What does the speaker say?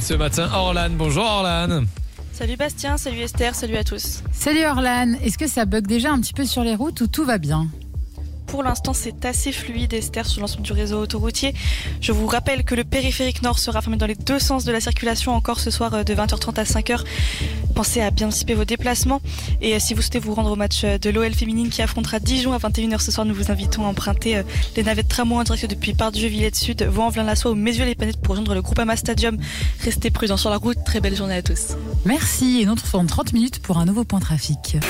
ce matin Orlan. Bonjour Orlan. Salut Bastien, salut Esther, salut à tous. Salut Orlan, est-ce que ça bug déjà un petit peu sur les routes ou tout va bien ? Pour l'instant, c'est assez fluide, Esther, sur l'ensemble du réseau autoroutier. Je vous rappelle que le périphérique nord sera fermé dans les deux sens de la circulation encore ce soir de 20h30 à 5h. Pensez à bien anticiper vos déplacements. Et si vous souhaitez vous rendre au match de l'OL féminine qui affrontera Dijon à 21h ce soir, nous vous invitons à emprunter les navettes tramway en direct depuis Pardieu, Villette-Sud, Vaux-en-Velin-la-Soie ou Mézieux-les-Panettes pour rejoindre le Groupama Stadium. Restez prudents sur la route. Très belle journée à tous. Merci et nous on se retrouve dans 30 minutes pour un nouveau point trafic.